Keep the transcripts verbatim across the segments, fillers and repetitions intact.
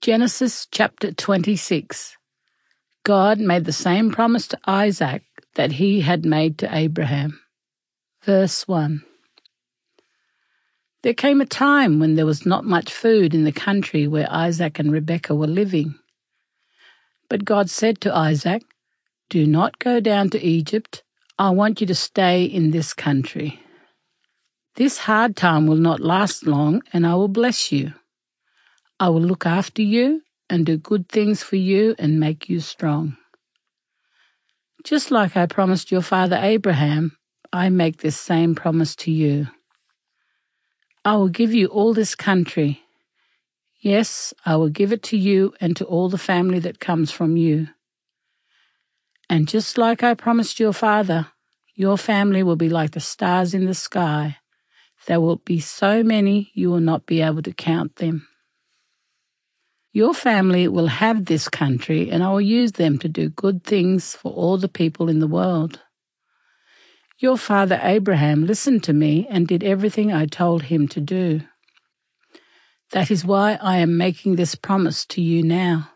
Genesis chapter twenty-six. God made the same promise to Isaac that he had made to Abraham. Verse one. There came a time when there was not much food in the country where Isaac and Rebekah were living. But God said to Isaac, "Do not go down to Egypt. I want you to stay in this country. This hard time will not last long, and I will bless you. I will look after you and do good things for you and make you strong. Just like I promised your father Abraham, I make this same promise to you. I will give you all this country. Yes, I will give it to you and to all the family that comes from you. And just like I promised your father, your family will be like the stars in the sky. There will be so many you will not be able to count them. Your family will have this country, and I will use them to do good things for all the people in the world. Your father Abraham listened to me and did everything I told him to do. That is why I am making this promise to you now."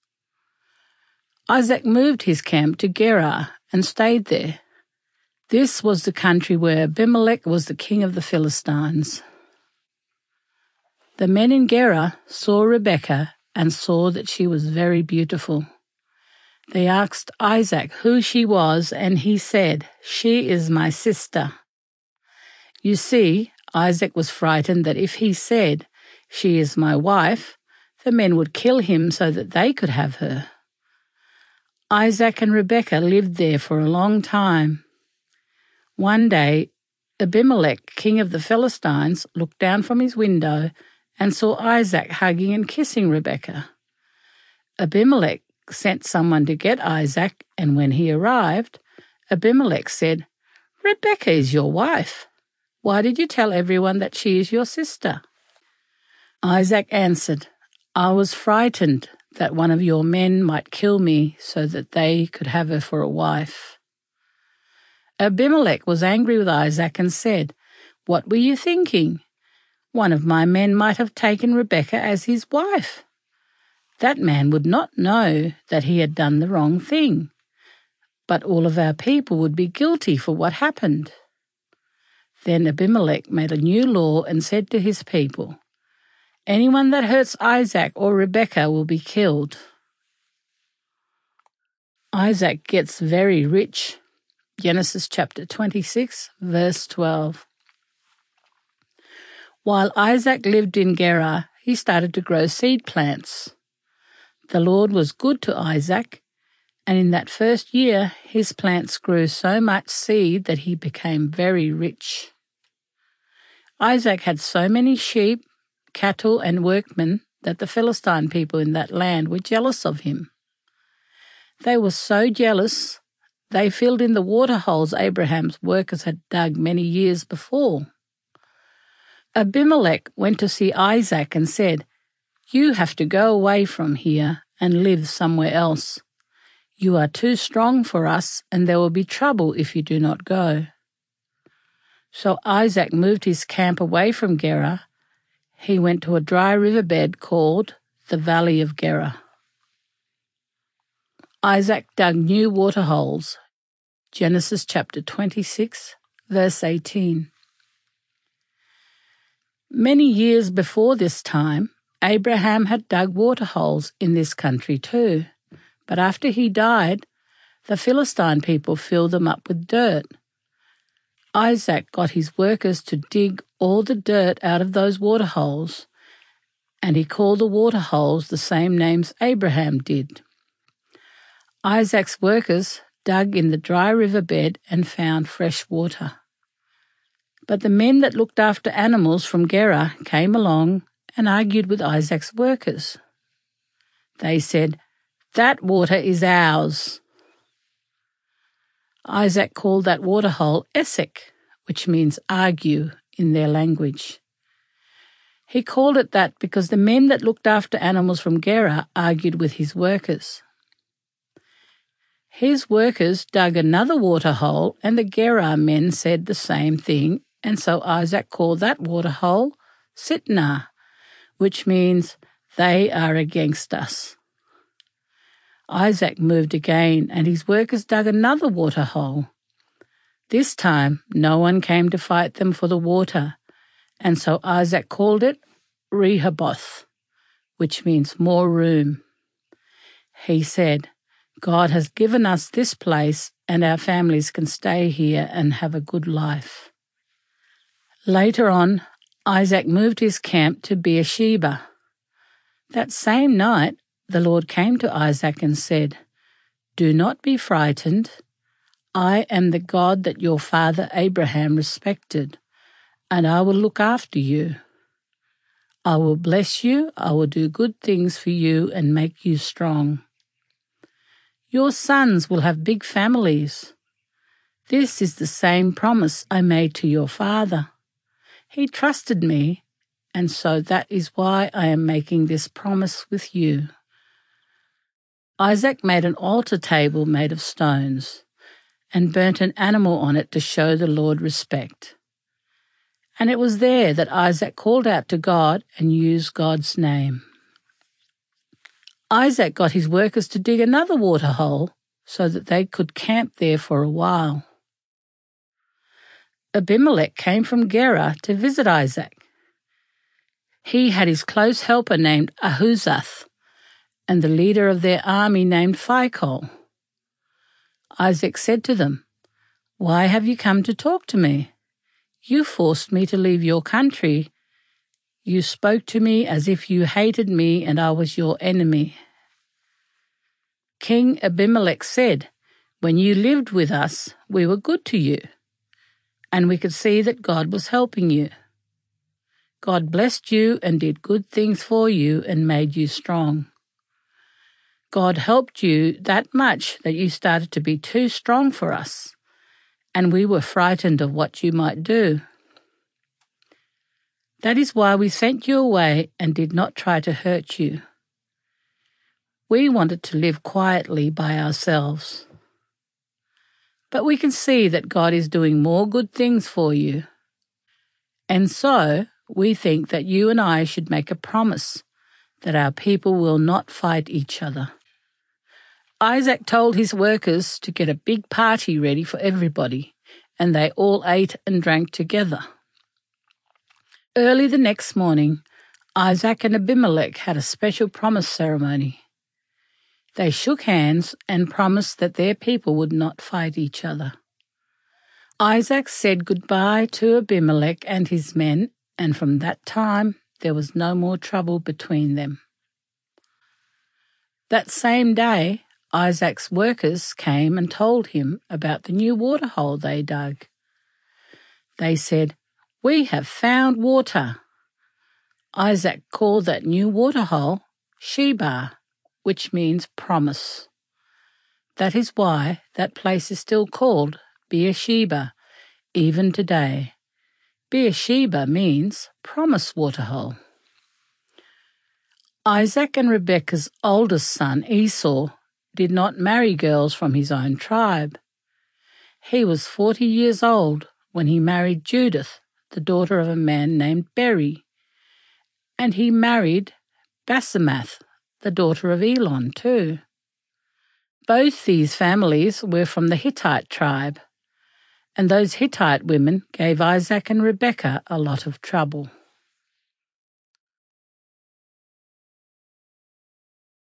Isaac moved his camp to Gerar and stayed there. This was the country where Abimelech was the king of the Philistines. The men in Gerar saw Rebekah and saw that she was very beautiful. They asked Isaac who she was, and he said, "She is my sister." You see, Isaac was frightened that if he said, "She is my wife," the men would kill him so that they could have her. Isaac and Rebekah lived there for a long time. One day, Abimelech, king of the Philistines, looked down from his window and saw Isaac hugging and kissing Rebekah. Abimelech sent someone to get Isaac, and when he arrived, Abimelech said, "Rebekah is your wife. Why did you tell everyone that she is your sister?" Isaac answered, "I was frightened that one of your men might kill me so that they could have her for a wife." Abimelech was angry with Isaac and said, "What were you thinking? One of my men might have taken Rebekah as his wife. That man would not know that he had done the wrong thing, but all of our people would be guilty for what happened." Then Abimelech made a new law and said to his people, "Anyone that hurts Isaac or Rebekah will be killed." Isaac gets very rich. Genesis chapter twenty-six, verse twelve. While Isaac lived in Gerar, he started to grow seed plants. The Lord was good to Isaac, and in that first year his plants grew so much seed that he became very rich. Isaac had so many sheep, cattle, and workmen that the Philistine people in that land were jealous of him. They were so jealous, they filled in the water holes Abraham's workers had dug many years before. Abimelech went to see Isaac and said, "You have to go away from here and live somewhere else. You are too strong for us, and there will be trouble if you do not go." So Isaac moved his camp away from Gerar. He went to a dry riverbed called the Valley of Gerar. Isaac dug new water holes. Genesis chapter twenty-six, verse eighteen. Many years before this time, Abraham had dug water holes in this country too, but after he died, the Philistine people filled them up with dirt. Isaac got his workers to dig all the dirt out of those water holes, and he called the water holes the same names Abraham did. Isaac's workers dug in the dry riverbed and found fresh water. But the men that looked after animals from Gerar came along and argued with Isaac's workers. They said, "That water is ours." Isaac called that water hole Esek, which means argue in their language. He called it that because the men that looked after animals from Gerar argued with his workers. His workers dug another water hole, and the Gerar men said the same thing, and so Isaac called that water hole Sitnah, which means They are against us." Isaac moved again, and his workers dug another water hole. This time, no one came to fight them for the water, and so Isaac called it Rehoboth, which means more room. He said, "God has given us this place, and our families can stay here and have a good life." Later on, Isaac moved his camp to Beersheba. That same night, the Lord came to Isaac and said, "Do not be frightened. I am the God that your father Abraham respected, and I will look after you. I will bless you, I will do good things for you and make you strong. Your sons will have big families. This is the same promise I made to your father. He trusted me, and so that is why I am making this promise with you." Isaac made an altar table made of stones and burnt an animal on it to show the Lord respect. And it was there that Isaac called out to God and used God's name. Isaac got his workers to dig another water hole so that they could camp there for a while. Abimelech came from Gerar to visit Isaac. He had his close helper named Ahuzath, and the leader of their army named Phicol. Isaac said to them, "Why have you come to talk to me? You forced me to leave your country. You spoke to me as if you hated me and I was your enemy." King Abimelech said, "When you lived with us, we were good to you, and we could see that God was helping you. God blessed you and did good things for you and made you strong. God helped you that much that you started to be too strong for us, and we were frightened of what you might do. That is why we sent you away and did not try to hurt you. We wanted to live quietly by ourselves. But we can see that God is doing more good things for you. And so we think that you and I should make a promise that our people will not fight each other." Isaac told his workers to get a big party ready for everybody, and they all ate and drank together. Early the next morning, Isaac and Abimelech had a special promise ceremony. They shook hands and promised that their people would not fight each other. Isaac said goodbye to Abimelech and his men, and from that time there was no more trouble between them. That same day, Isaac's workers came and told him about the new water hole they dug. They said, "We have found water." Isaac called that new water hole Shebar, which means promise. That is why that place is still called Beersheba, even today. Beersheba means promise water hole. Isaac and Rebekah's oldest son, Esau, did not marry girls from his own tribe. He was forty years old when he married Judith, the daughter of a man named Beri, and he married Basemath, the daughter of Elon, too. Both these families were from the Hittite tribe, and those Hittite women gave Isaac and Rebekah a lot of trouble.